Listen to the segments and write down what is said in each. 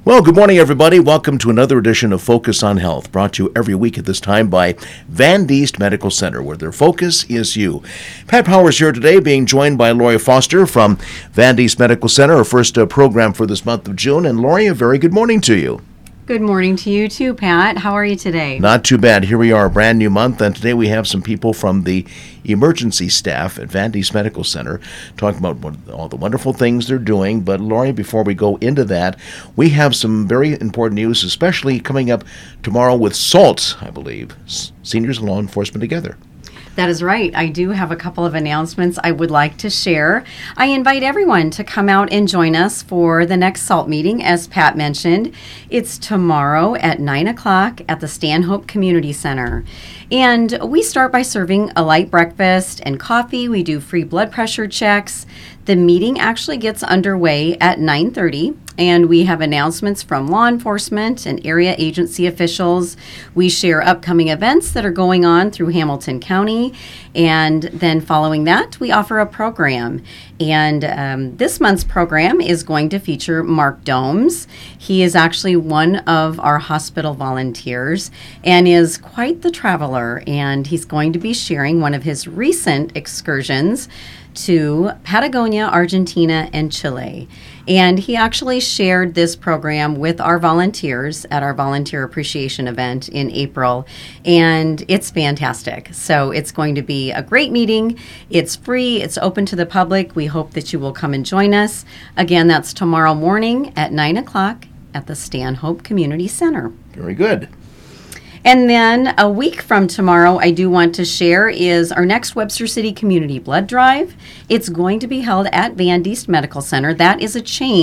Well, good morning, everybody. Welcome to another edition of Focus on Health, brought to you every week at this time by Van Diest Medical Center, where their focus is you. Pat Powers here today, being joined by Lori Foster from Van Diest Medical Center, our first program for this month of June. And Lori, a very good morning to you. Good morning to you too, Pat. How are you today? Not too bad. Here we are, a brand new month, and today we have some people from the emergency staff at Van Diest Medical Center talking about all the wonderful things they're doing. But Lori, before we go into that, we have some very important news, especially coming up tomorrow with SALT, I believe, Seniors and Law Enforcement Together. That is right. I do have a couple of announcements I would like to share. I invite everyone to come out and join us for the next SALT meeting, as Pat mentioned. It's tomorrow at 9 o'clock at the Stanhope Community Center. And we start by serving a light breakfast and coffee. We do free blood pressure checks. The meeting actually gets underway at 9:30, and we have announcements from law enforcement and area agency officials. We share upcoming events that are going on through Hamilton County, and then following that, we offer a program. And this month's program is going to feature Mark Domes. He is actually one of our hospital volunteers and is quite the traveler, and he's going to be sharing one of his recent excursions to Patagonia, Argentina, and Chile. And he actually shared this program with our volunteers at our volunteer appreciation event in April, and it's fantastic. So it's going to be a great meeting. It's free. It's open to the public. We hope that you will come and join us. Again, that's tomorrow morning at 9 o'clock at the Stanhope Community Center. Very good. And then a week from tomorrow, I do want to share is our next Webster City Community Blood Drive. It's going to be held at Van Diest Medical Center. That is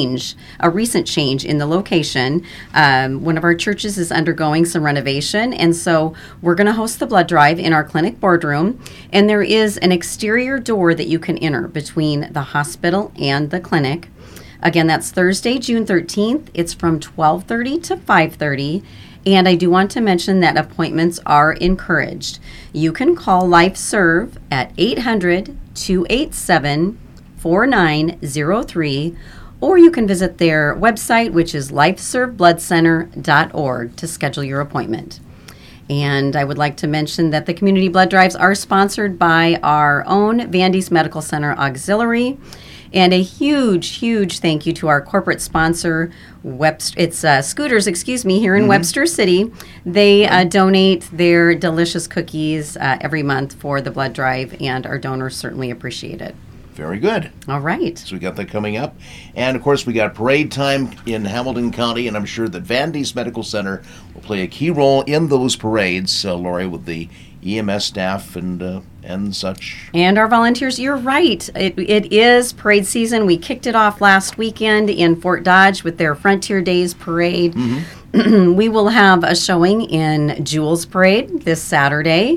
a recent change in the location. One of our churches is undergoing some renovation, and so we're going to host the blood drive in our clinic boardroom. And there is an exterior door that you can enter between the hospital and the clinic. Again, that's Thursday, June 13th. It's from 12:30 to 5:30. And I do want to mention that appointments are encouraged. You can call LifeServe at 800-287-4903, or you can visit their website, which is lifeservebloodcenter.org, to schedule your appointment. And I would like to mention that the community blood drives are sponsored by our own Van Diest Medical Center Auxiliary. And a huge, huge thank you to our corporate sponsor, Scooters, here in Webster City. They donate their delicious cookies every month for the blood drive, and our donors certainly appreciate it. Very good. All right. So we got that coming up. And, of course, we got parade time in Hamilton County, and I'm sure that Van Diest Medical Center will play a key role in those parades, Lori, with the EMS staff and such. And our volunteers, you're right. It is parade season. We kicked it off last weekend in Fort Dodge with their Frontier Days parade. Mm-hmm. We will have a showing in Jules Parade this Saturday.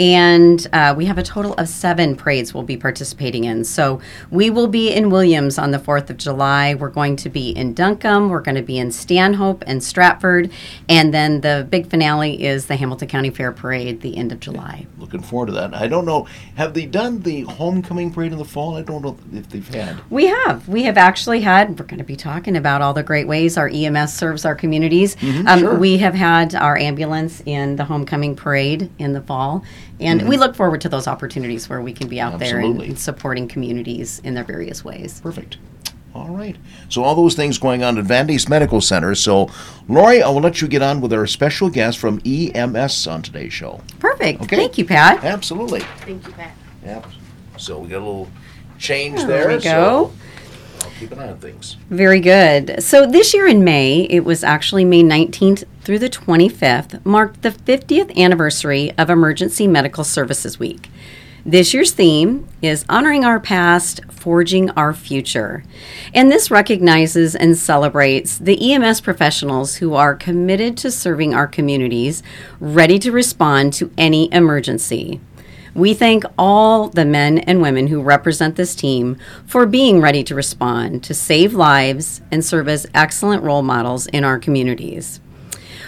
And we have a total of 7 parades we'll be participating in. So we will be in Williams on the 4th of July. We're going to be in Duncombe. We're going to be in Stanhope and Stratford. And then the big finale is the Hamilton County Fair Parade the end of July. Looking forward to that. I don't know, have they done the homecoming parade in the fall? I don't know if they've had. We have. We have actually had, we're going to be talking about all the great ways our EMS serves our communities. Mm-hmm, sure. We have had our ambulance in the homecoming parade in the fall. And we look forward to those opportunities where we can be out there and supporting communities in their various ways. Perfect. All right. So all those things going on at Van Diest Medical Center. So, Lori, I will let you get on with our special guest from EMS on today's show. Perfect. Okay. Thank you, Pat. Absolutely. Thank you, Pat. Yep. So we got a little change there. There we go. So I'll keep an eye on things. Very good. So this year in May, it was actually May 19th through the 25th, marked the 50th anniversary of Emergency Medical Services Week. This year's theme is Honoring Our Past, Forging Our Future. And this recognizes and celebrates the EMS professionals who are committed to serving our communities, ready to respond to any emergency. We thank all the men and women who represent this team for being ready to respond, to save lives, and serve as excellent role models in our communities.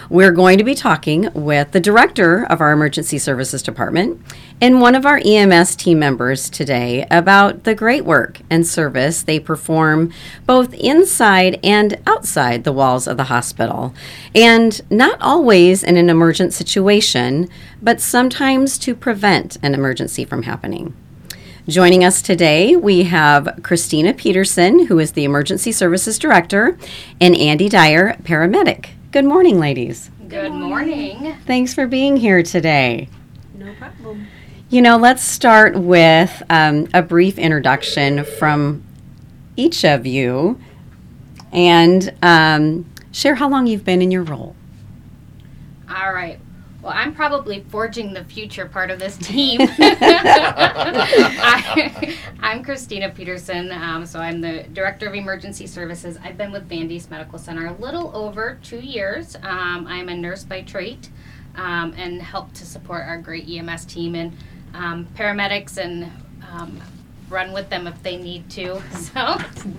We're going to be talking with the director of our Emergency Services Department and one of our EMS team members today about the great work and service they perform both inside and outside the walls of the hospital. And not always in an emergent situation, but sometimes to prevent an emergency from happening. Joining us today, we have Christina Peterson, who is the Emergency Services Director, and Andy Dyer, paramedic. Good morning, ladies. Good morning. Thanks for being here today. No problem. Let's start with a brief introduction from each of you and share how long you've been in your role. All right. Well, I'm probably forging the future part of this team. I'm Christina Peterson, so I'm the Director of Emergency Services. I've been with Vandy's Medical Center a little over 2 years. I'm a nurse by trade and help to support our great EMS team and paramedics and run with them if they need to. So.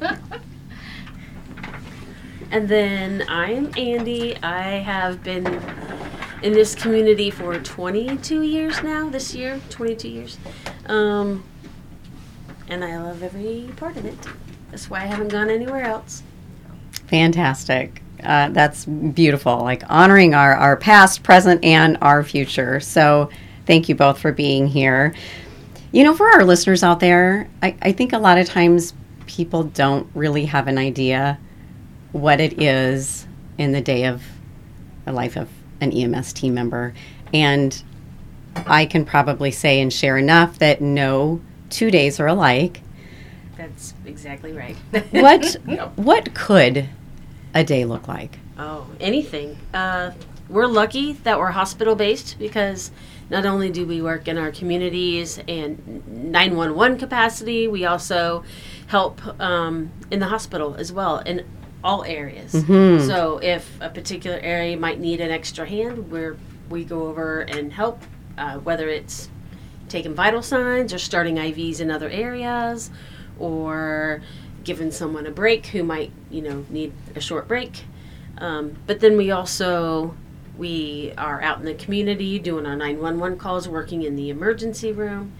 And then I'm Andy. I have been in this community for 22 years now, this year, 22 years. And I love every part of it. That's why I haven't gone anywhere else. Fantastic. That's beautiful, like honoring our past, present, and our future. So thank you both for being here. For our listeners out there, I think a lot of times people don't really have an idea what it is in the day of a life of an EMS team member. And I can probably say and share enough that no 2 days are alike. That's exactly right. What could a day look like? Oh, anything. We're lucky that we're hospital-based because not only do we work in our communities and 911 capacity, we also help in the hospital as well, in all areas. Mm-hmm. So if a particular area might need an extra hand, we go over and help, whether it's taking vital signs or starting IVs in other areas or giving someone a break who might, need a short break. But then we are out in the community doing our 911 calls, working in the emergency room.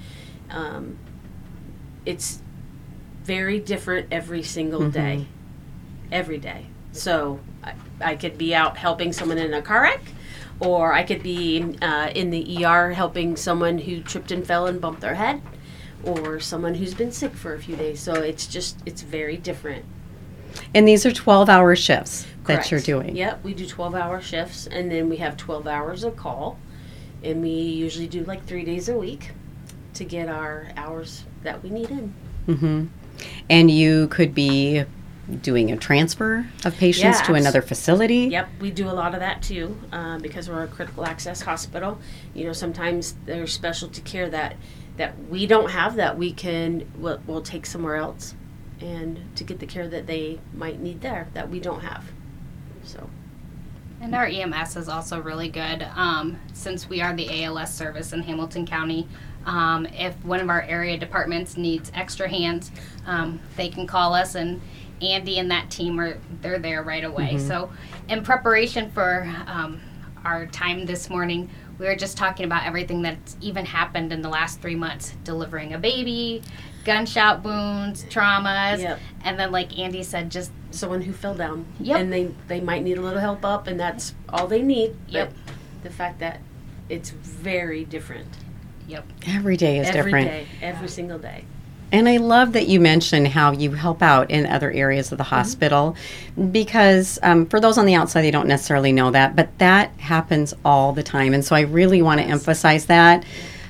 It's very different every single day. Every day. So I could be out helping someone in a car wreck, or I could be in the ER helping someone who tripped and fell and bumped their head, or someone who's been sick for a few days. So it's very different. And these are 12-hour shifts Correct. That you're doing. Yep, we do 12-hour shifts, and then we have 12 hours of call, and we usually do like 3 days a week to get our hours that we need in. Mm-hmm. And you could be doing a transfer of patients to another facility. Yep, we do a lot of that too, because we're a critical access hospital. Sometimes there's specialty care that we don't have that we'll take somewhere else, and to get the care that they might need there that we don't have. So. And our EMS is also really good. Since we are the ALS service in Hamilton County, if one of our area departments needs extra hands, they can call us, and Andy and that team they're there right away. Mm-hmm. So in preparation for our time this morning, we were just talking about everything that's even happened in the last 3 months, delivering a baby, gunshot wounds, traumas, Yep. and then like Andy said, just Someone who fell down. Yep. And they might need a little help up, and that's all they need. Yep. But the fact that it's very different. yep. Every day is Every different. day, every single day. And I love that you mentioned how you help out in other areas of the hospital, because for those on the outside, they don't necessarily know that, but that happens all the time. And so I really want to emphasize that.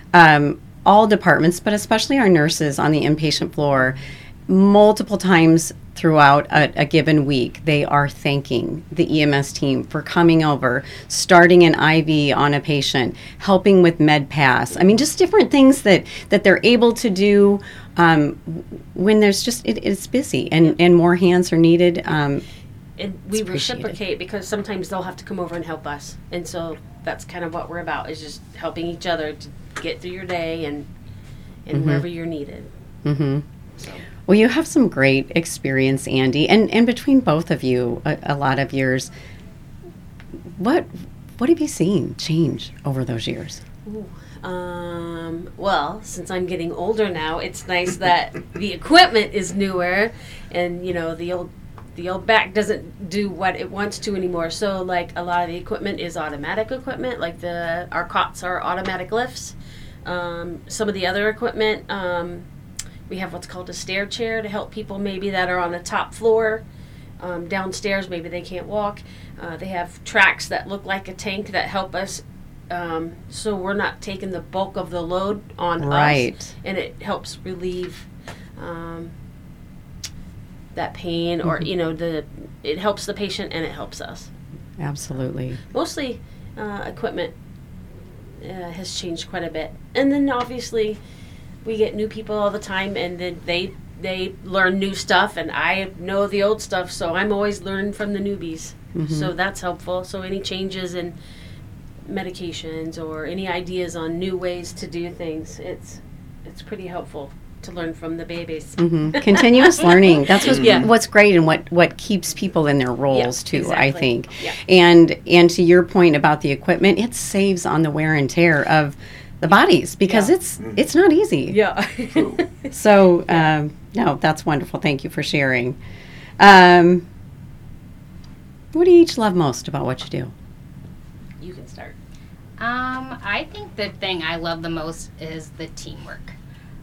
All departments, but especially our nurses on the inpatient floor, multiple times throughout a given week, they are thanking the EMS team for coming over, starting an IV on a patient, helping with med pass. I mean, just different things that they're able to do when there's just, it's busy and more hands are needed. And we It's reciprocate because sometimes they'll have to come over and help us. And so that's kind of what we're about, is just helping each other to get through your day and wherever you're needed. Mm-hmm. So. Well, you have some great experience, Andy, and between both of you, a lot of years. what have you seen change over those years? Ooh. Well, since I'm getting older now, it's nice that the equipment is newer, and the old back doesn't do what it wants to anymore. So like a lot of the equipment is automatic equipment, like our cots are automatic lifts. Some of the other equipment, we have what's called a stair chair to help people maybe that are on the top floor. Downstairs, maybe they can't walk. They have tracks that look like a tank that help us, so we're not taking the bulk of the load on us, and it helps relieve that pain, or it helps the patient and it helps us. Absolutely. Mostly, equipment has changed quite a bit, and then obviously we get new people all the time, and then they learn new stuff, and I know the old stuff, so I'm always learning from the newbies. So that's helpful. So any changes in medications or any ideas on new ways to do things, it's pretty helpful to learn from the babies. Continuous learning. That's what's great, and what keeps people in their roles too. Exactly. I think. Yeah. And to your point about the equipment, it saves on the wear and tear of the bodies, because it's not easy. Yeah. So no, that's wonderful. Thank you for sharing. What do you each love most about what you do? You can start. I think the thing I love the most is the teamwork.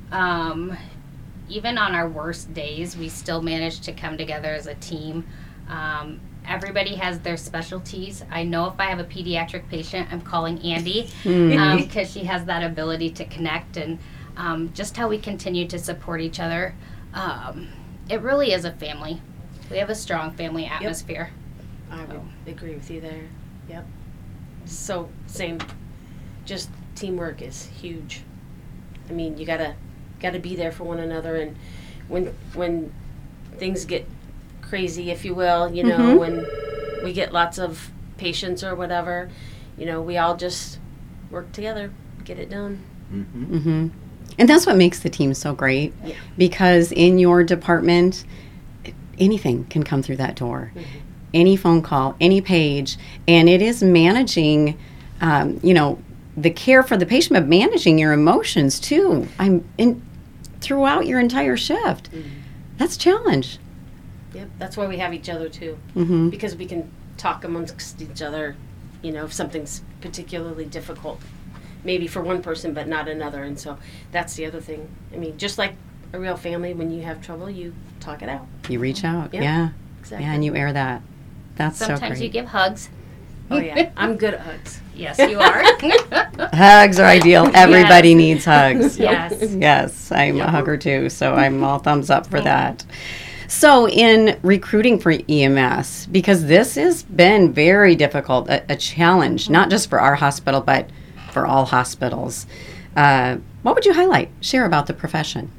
Even on our worst days, we still manage to come together as a team. Everybody has their specialties. I know if I have a pediatric patient, I'm calling Andy, because she has that ability to connect, and just how we continue to support each other. It really is a family. We have a strong family atmosphere. I would agree with you there. Yep. So same. Just teamwork is huge. I mean, you gotta be there for one another, and when things get crazy, if you will, when we get lots of patients or whatever, we all just work together, get it done. And that's what makes the team so great, because in your department, anything can come through that door. Any phone call, any page, and it is managing, the care for the patient, but managing your emotions too. Throughout your entire shift. That's a challenge. Yep, that's why we have each other too, because we can talk amongst each other, if something's particularly difficult, maybe for one person but not another, and so that's the other thing. I mean, just like a real family, when you have trouble, you talk it out. You reach out, Exactly. Yeah, and you air that. That's so great. Sometimes you give hugs. Oh yeah, I'm good at hugs. Yes, you are. Hugs are ideal. Everybody needs hugs. Yes. Yes, I'm a hugger too, so I'm all thumbs up for that. So in recruiting for EMS, because this has been very difficult, a challenge, not just for our hospital, but for all hospitals, what would you highlight? Share about the profession.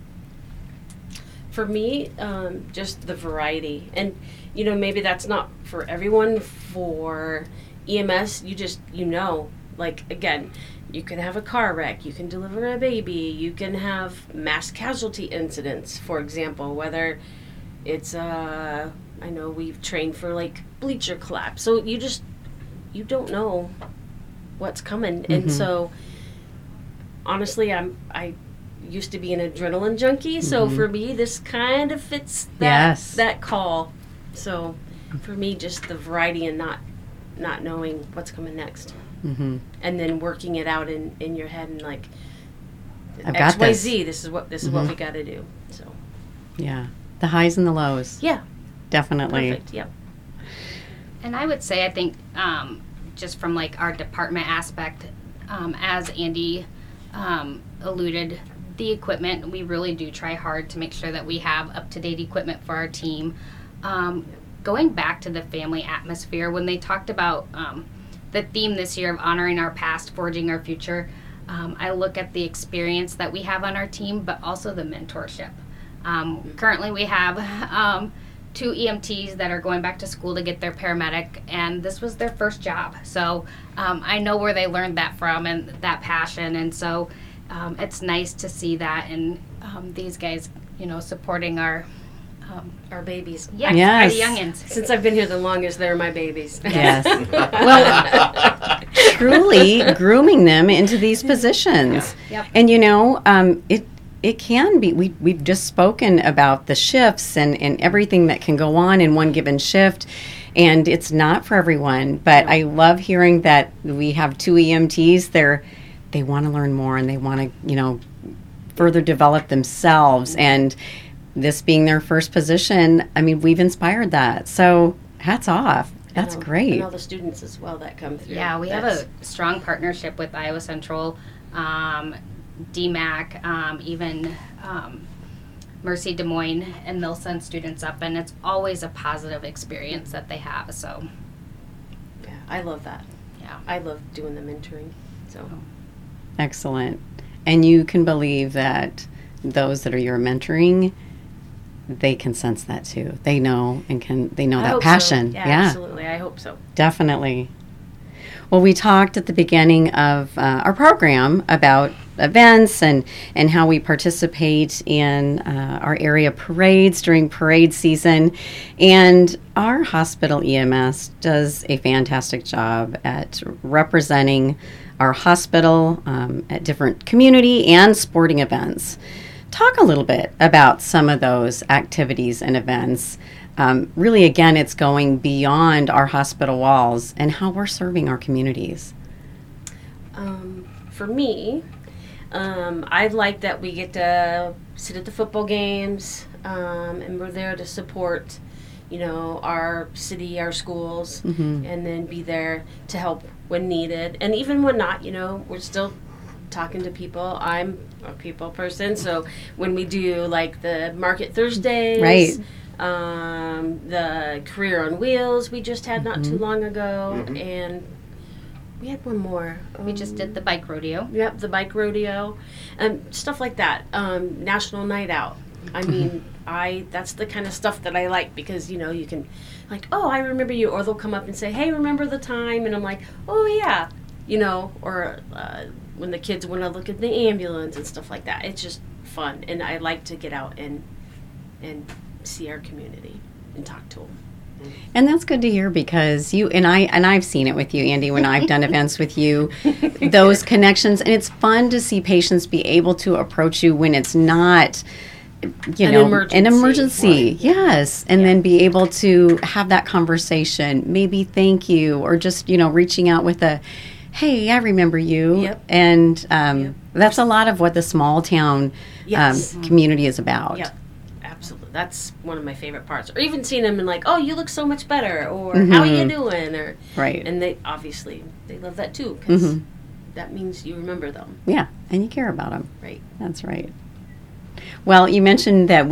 For me, just the variety. And, maybe that's not for everyone. For EMS, like, again, you can have a car wreck, you can deliver a baby, you can have mass casualty incidents, for example, whether it's, I know we've trained for, like, bleacher collapse. So you don't know what's coming. And so, honestly, I used to be an adrenaline junkie, so for me this kind of fits that call. So for me, just the variety and not knowing what's coming next, and then working it out in your head, and like, I've got XYZ, this is what we got to do. So the highs and the lows. Definitely. Perfect. Yep. And I would say, I think, just from like our department aspect, as Andy alluded, the equipment, we really do try hard to make sure that we have up-to-date equipment for our team. Going back to the family atmosphere, when they talked about the theme this year of honoring our past, forging our future, I look at the experience that we have on our team, but also the mentorship. Currently we have 2 EMTs that are going back to school to get their paramedic, and this was their first job. So I know where they learned that from and that passion, and so it's nice to see that, and these guys, supporting our Our babies. Yes, Yes. our youngins. Since I've been here the longest, they're my babies. Yes. Well, truly grooming them into these positions. Yep. And it can be. We've just spoken about the shifts and everything that can go on in one given shift. And it's not for everyone. But I love hearing that we have 2 EMTs. They want to learn more and they want to, further develop themselves. And this being their first position, I mean, we've inspired that. So hats off. That's great. And all the students as well that come through. Yeah, we have a strong partnership with Iowa Central, DMAC, even Mercy Des Moines, and they'll send students up, and it's always a positive experience that they have. So, Yeah, I love that. yeah. I love doing the mentoring. So Excellent. And you can believe that those that are your mentoring, they can sense that too. They know they know I that hope so. passion. Yeah, absolutely. I hope so. Definitely. Well, we talked at the beginning of our program about events and how we participate in our area parades during parade season. And our hospital EMS does a fantastic job at representing our hospital at different community and sporting events. Talk a little bit about some of those activities and events. Really, again, it's going beyond our hospital walls and how we're serving our communities. For me, I like that we get to sit at the football games, and we're there to support, our city, our schools, and then be there to help when needed. And even when not, we're still talking to people. I'm a people person, so when we do like the Market Thursdays, Right. The Career on Wheels we just had not too long ago, and we had one more. We just did the bike rodeo. Yep, the bike rodeo, stuff like that. National Night Out. I mean, that's the kind of stuff that I like because you can, like, oh, I remember you, or they'll come up and say, hey, remember the time, and I'm like, oh yeah, or when the kids want to look at the ambulance and stuff like that. It's just fun, and I like to get out and see our community and talk to them. And that's good to hear because I've seen it with you, Andy, when I've done events with you, those connections. And it's fun to see patients be able to approach you when it's not, an emergency. Right. Yes. And then be able to have that conversation, maybe thank you, or just, reaching out with a, hey, I remember you. Yep. And that's a lot of what the small town Yes. community is about. Yep. Absolutely. That's one of my favorite parts. Or even seeing them and like, oh, you look so much better, or how are you doing? Or Right. And they love that too because that means you remember them. Yeah. And you care about them. Right. That's right. Well, you mentioned that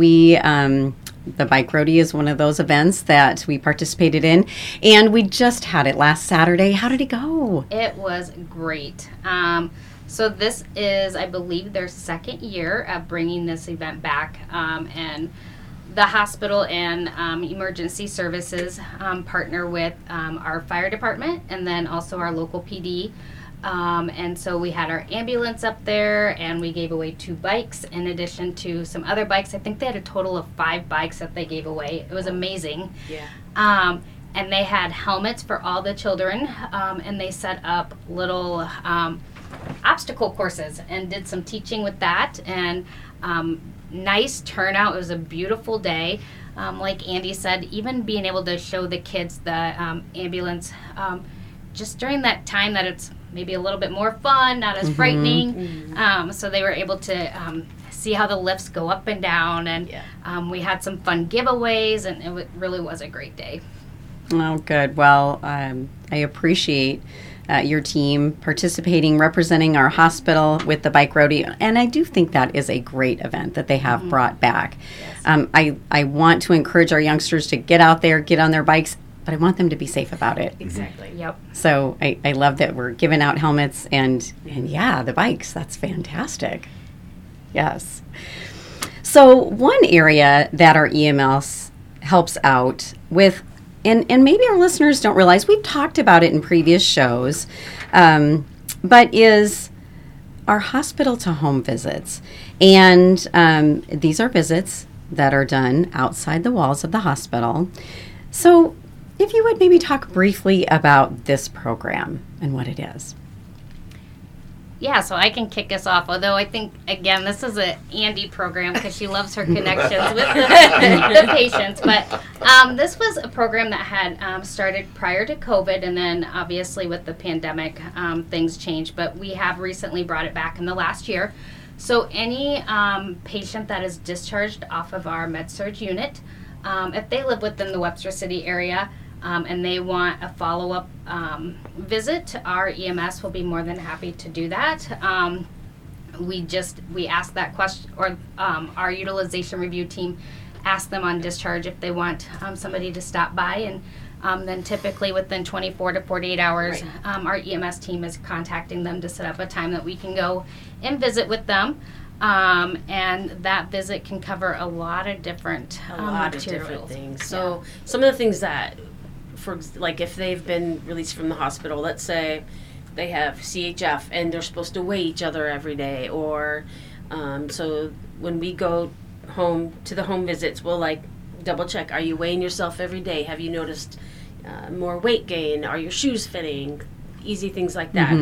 the bike rodeo is one of those events that we participated in, and we just had it last Saturday. How did it go? It was great. So this is, I believe, their second year of bringing this event back, and the hospital and emergency services partner with our fire department and then also our local PD. And so we had our ambulance up there, and we gave away 2 bikes in addition to some other bikes. I think they had a total of 5 bikes that they gave away. It was amazing. Yeah. And they had helmets for all the children, and they set up little obstacle courses and did some teaching with that. And nice turnout. It was a beautiful day. Like Andy said, even being able to show the kids the ambulance just during that time that it's maybe a little bit more fun, not as frightening. So they were able to see how the lifts go up and down, and we had some fun giveaways, and it really was a great day. Oh, good. Well, I appreciate your team participating, representing our hospital with the bike rodeo, and I do think that is a great event that they have brought back. Yes. I want to encourage our youngsters to get out there, get on their bikes, but I want them to be safe about it. Exactly. Yep. So I love that we're giving out helmets and yeah, the bikes. That's fantastic. Yes. So one area that our EMS helps out with, and maybe our listeners don't realize, we've talked about it in previous shows, but is our hospital to home visits. And these are visits that are done outside the walls of the hospital. So, if you would maybe talk briefly about this program and what it is. Yeah, so I can kick us off. Although I think, again, this is a Andy program because she loves her connections with the patients. But this was a program that had started prior to COVID, and then obviously with the pandemic, things changed. But we have recently brought it back in the last year. So any patient that is discharged off of our Med-Surg unit, if they live within the Webster City area, and they want a follow-up visit, our EMS will be more than happy to do that. We ask that question, or our utilization review team asks them on discharge if they want somebody to stop by, and then typically within 24 to 48 hours, our EMS team is contacting them to set up a time that we can go and visit with them. And that visit can cover a lot of different things. So some of the things that, for like if they've been released from the hospital, let's say they have CHF and they're supposed to weigh each other every day, or so when we go home to the home visits, we'll like double check, are you weighing yourself every day? Have you noticed more weight gain? Are your shoes fitting? Easy things like that.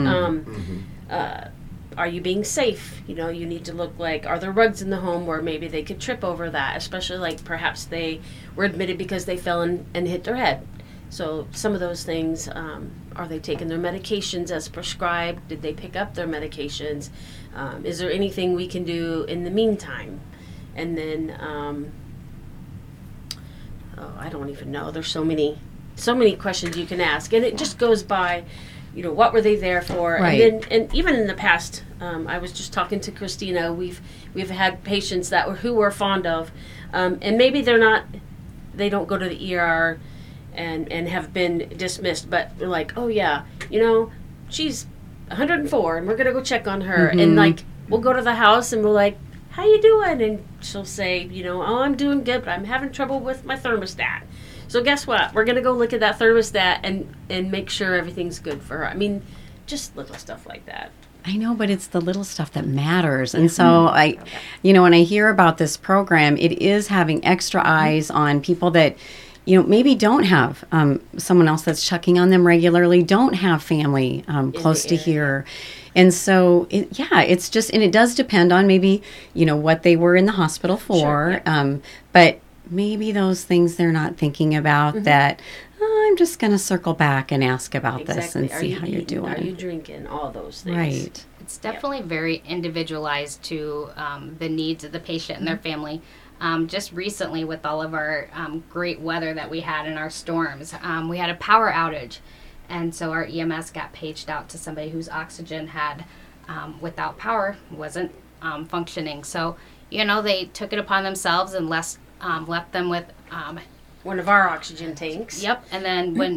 Are you being safe? You need to look like, are there rugs in the home where maybe they could trip over that, especially like perhaps they were admitted because they fell and hit their head. So some of those things, are they taking their medications as prescribed? Did they pick up their medications? Is there anything we can do in the meantime? And then, I don't even know. There's so many questions you can ask. And it just goes by, what were they there for? Right. And even in the past, I was just talking to Christina, we've had patients who we're fond of, and maybe they don't go to the ER and have been dismissed, but we're like, oh yeah, she's 104 and we're gonna go check on her. And like we'll go to the house and we're like, how you doing? And she'll say, oh, I'm doing good, but I'm having trouble with my thermostat. So guess what, we're gonna go look at that thermostat and make sure everything's good for her. I mean, just little stuff like that. I know, but it's the little stuff that matters. And so when I hear about this program, it is having extra eyes on people that maybe don't have someone else that's checking on them regularly, don't have family close to here. And so, it's just, and it does depend on maybe, what they were in the hospital for. Sure, but maybe those things they're not thinking about that, I'm just going to circle back and ask about this and see how you're doing. Are you drinking? All those things. Right. It's definitely very individualized to the needs of the patient and their family. Just recently with all of our great weather that we had in our storms, we had a power outage. And so our EMS got paged out to somebody whose oxygen had, without power, wasn't functioning. So, they took it upon themselves and left them with one of our oxygen tanks. Yep. And then when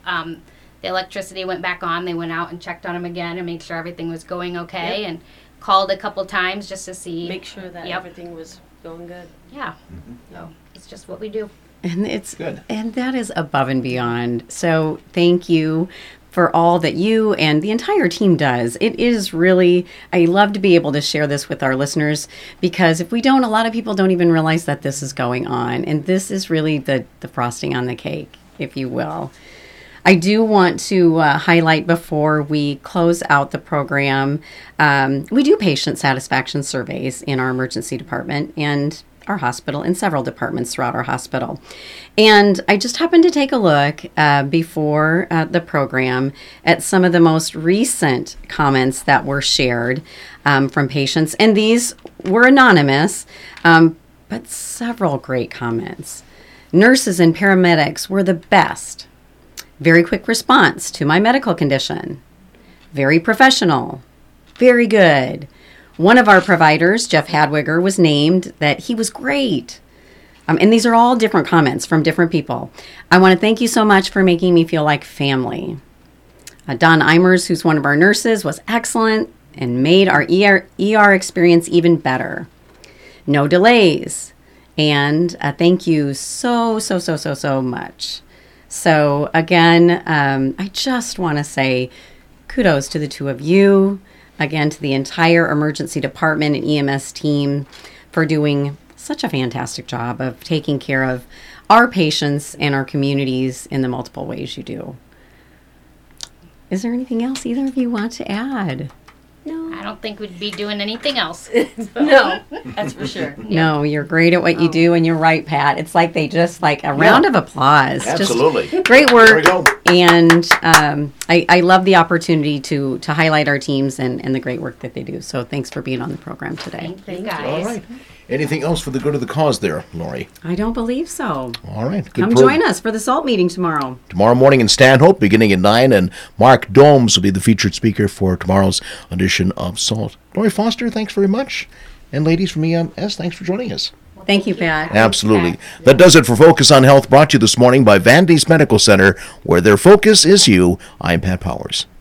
the electricity went back on, they went out and checked on them again and made sure everything was going okay, and called a couple times just to make sure that everything was going good. Yeah. So it's just what we do. And it's good. And that is above and beyond. So thank you for all that you and the entire team does. It is really, I love to be able to share this with our listeners, because if we don't, a lot of people don't even realize that this is going on. And this is really the frosting on the cake, if you will. I do want to highlight before we close out the program, we do patient satisfaction surveys in our emergency department and our hospital, and several departments throughout our hospital. And I just happened to take a look before the program at some of the most recent comments that were shared from patients. And these were anonymous, but several great comments. Nurses and paramedics were the best. Very quick response to my medical condition. Very professional. Very good. One of our providers, Jeff Hadwiger, was named that he was great. And these are all different comments from different people. I want to thank you so much for making me feel like family. Don Eimers, who's one of our nurses, was excellent and made our ER experience even better. No delays. And thank you so much. So again, I just want to say kudos to the two of you. Again, to the entire emergency department and EMS team for doing such a fantastic job of taking care of our patients and our communities in the multiple ways you do. Is there anything else either of you want to add? No. I don't think we'd be doing anything else. No, that's for sure. No, you're great at what you do, and you're right, Pat. It's like they just like a round of applause. Absolutely. Just great There we work. go. And I love the opportunity to highlight our teams and the great work that they do. So thanks for being on the program today. Thank you, Thank you. guys. All right. Anything else for the good of the cause there, Lori? I don't believe so. All right. Good Come program. join us for the SALT meeting tomorrow. Tomorrow morning in Stanhope, beginning at 9, and Mark Domes will be the featured speaker for tomorrow's edition of SALT. Lori Foster, thanks very much. And ladies from EMS, thanks for joining us. Thank you, Pat. Absolutely. That does it for Focus on Health, brought to you this morning by Van Diest Medical Center, where their focus is you. I'm Pat Powers.